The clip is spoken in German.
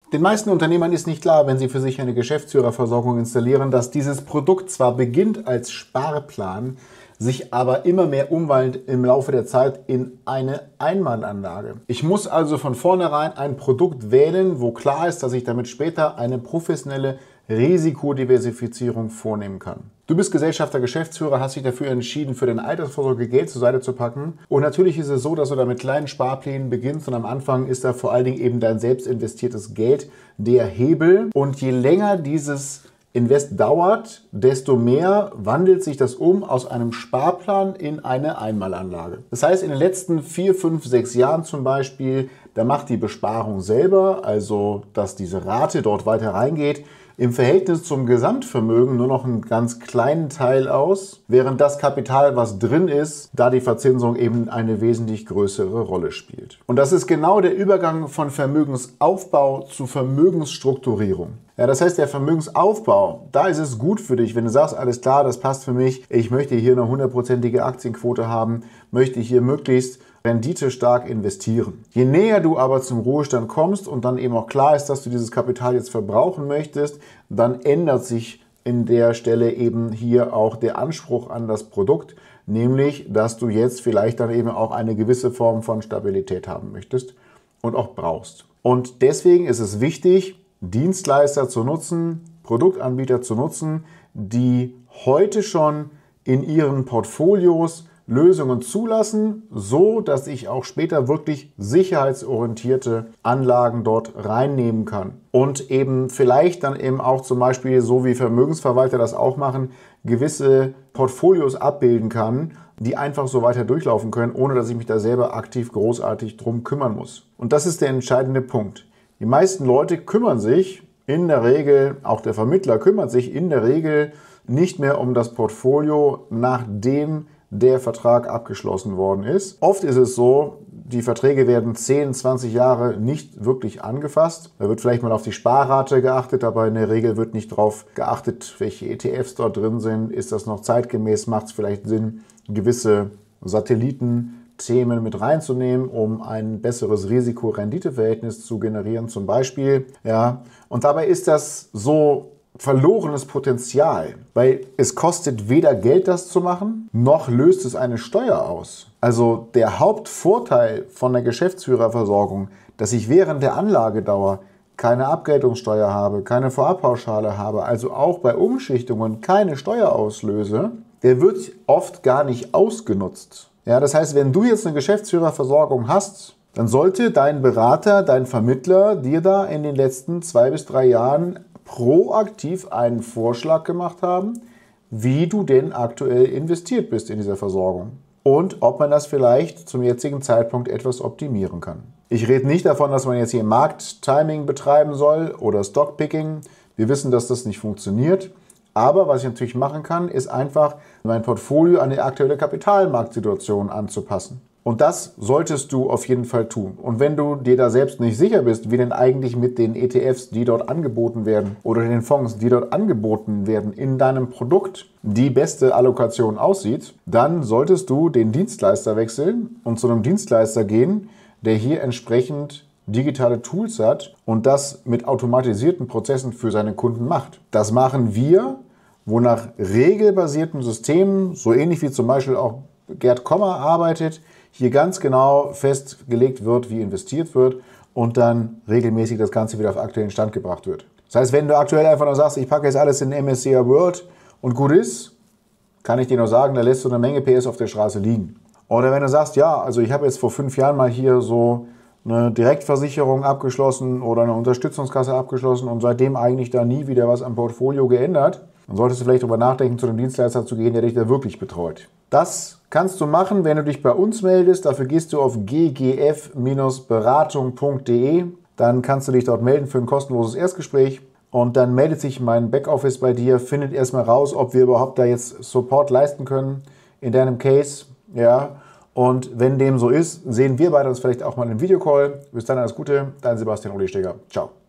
Den meisten Unternehmern ist nicht klar, wenn sie für sich eine Geschäftsführerversorgung installieren, dass dieses Produkt zwar beginnt als Sparplan, sich aber immer mehr umwandelt im Laufe der Zeit in eine Einmalanlage. Ich muss also von vornherein ein Produkt wählen, wo klar ist, dass ich damit später eine professionelle Risikodiversifizierung vornehmen kann. Du bist Gesellschafter, Geschäftsführer, hast dich dafür entschieden, für deine Altersvorsorge Geld zur Seite zu packen. Und natürlich ist es so, dass du da mit kleinen Sparplänen beginnst und am Anfang ist da vor allen Dingen eben dein selbst investiertes Geld der Hebel. Und je länger dieses Invest dauert, desto mehr wandelt sich das aus einem Sparplan in eine Einmalanlage. Das heißt, in den letzten 4, 5, 6 Jahren zum Beispiel, da macht die Besparung selber, also dass diese Rate dort weiter reingeht, im Verhältnis zum Gesamtvermögen nur noch einen ganz kleinen Teil aus, während das Kapital, was drin ist, da die Verzinsung eben eine wesentlich größere Rolle spielt. Und das ist genau der Übergang von Vermögensaufbau zu Vermögensstrukturierung. Ja, das heißt, der Vermögensaufbau, da ist es gut für dich, wenn du sagst, alles klar, das passt für mich, ich möchte hier eine 100%ige Aktienquote haben, möchte hier möglichst renditestark investieren. Je näher du aber zum Ruhestand kommst und dann eben auch klar ist, dass du dieses Kapital jetzt verbrauchen möchtest, dann ändert sich in der Stelle eben hier auch der Anspruch an das Produkt, nämlich, dass du jetzt vielleicht dann eben auch eine gewisse Form von Stabilität haben möchtest und auch brauchst. Und deswegen ist es wichtig, Dienstleister zu nutzen, Produktanbieter zu nutzen, die heute schon in ihren Portfolios Lösungen zulassen, so dass ich auch später wirklich sicherheitsorientierte Anlagen dort reinnehmen kann. Und eben vielleicht dann eben auch zum Beispiel, so wie Vermögensverwalter das auch machen, gewisse Portfolios abbilden kann, die einfach so weiter durchlaufen können, ohne dass ich mich da selber aktiv großartig drum kümmern muss. Und das ist der entscheidende Punkt. Die meisten Leute kümmern sich in der Regel, auch der Vermittler kümmert sich in der Regel nicht mehr um das Portfolio, nachdem der Vertrag abgeschlossen worden ist. Oft ist es so, die Verträge werden 10, 20 Jahre nicht wirklich angefasst. Da wird vielleicht mal auf die Sparrate geachtet, aber in der Regel wird nicht darauf geachtet, welche ETFs dort drin sind. Ist das noch zeitgemäß? Macht es vielleicht Sinn, gewisse Satellitenthemen mit reinzunehmen, um ein besseres Risiko-Rendite-Verhältnis zu generieren zum Beispiel. Ja. Und dabei ist das so verlorenes Potenzial, weil es kostet weder Geld, das zu machen, noch löst es eine Steuer aus. Also der Hauptvorteil von der Geschäftsführerversorgung, dass ich während der Anlagedauer keine Abgeltungssteuer habe, keine Vorabpauschale habe, also auch bei Umschichtungen keine Steuer auslöse, der wird oft gar nicht ausgenutzt. Ja, das heißt, wenn du jetzt eine Geschäftsführerversorgung hast, dann sollte dein Berater, dein Vermittler dir da in den letzten 2 bis 3 Jahren proaktiv einen Vorschlag gemacht haben, wie du denn aktuell investiert bist in dieser Versorgung und ob man das vielleicht zum jetzigen Zeitpunkt etwas optimieren kann. Ich rede nicht davon, dass man jetzt hier Markttiming betreiben soll oder Stockpicking. Wir wissen, dass das nicht funktioniert. Aber was ich natürlich machen kann, ist einfach mein Portfolio an die aktuelle Kapitalmarktsituation anzupassen. Und das solltest du auf jeden Fall tun. Und wenn du dir da selbst nicht sicher bist, wie denn eigentlich mit den ETFs, die dort angeboten werden, oder den Fonds, die dort angeboten werden, in deinem Produkt die beste Allokation aussieht, dann solltest du den Dienstleister wechseln und zu einem Dienstleister gehen, der hier entsprechend digitale Tools hat und das mit automatisierten Prozessen für seine Kunden macht. Das machen wir, wo nach regelbasierten Systemen, so ähnlich wie zum Beispiel auch Gerd Kommer arbeitet, hier ganz genau festgelegt wird, wie investiert wird und dann regelmäßig das Ganze wieder auf aktuellen Stand gebracht wird. Das heißt, wenn du aktuell einfach nur sagst, ich packe jetzt alles in MSCI World und gut ist, kann ich dir nur sagen, da lässt du eine Menge PS auf der Straße liegen. Oder wenn du sagst, ja, also ich habe jetzt vor 5 Jahren mal hier so eine Direktversicherung abgeschlossen oder eine Unterstützungskasse abgeschlossen und seitdem eigentlich da nie wieder was am Portfolio geändert, dann solltest du vielleicht darüber nachdenken, zu einem Dienstleister zu gehen, der dich da wirklich betreut. Das kannst du machen, wenn du dich bei uns meldest. Dafür gehst du auf ggf-beratung.de. Dann kannst du dich dort melden für ein kostenloses Erstgespräch. Und dann meldet sich mein Backoffice bei dir, findet erstmal raus, ob wir überhaupt da jetzt Support leisten können in deinem Case. Ja. Und wenn dem so ist, sehen wir beide uns vielleicht auch mal im Videocall. Bis dann, alles Gute. Dein Sebastian Ohlesteger. Ciao.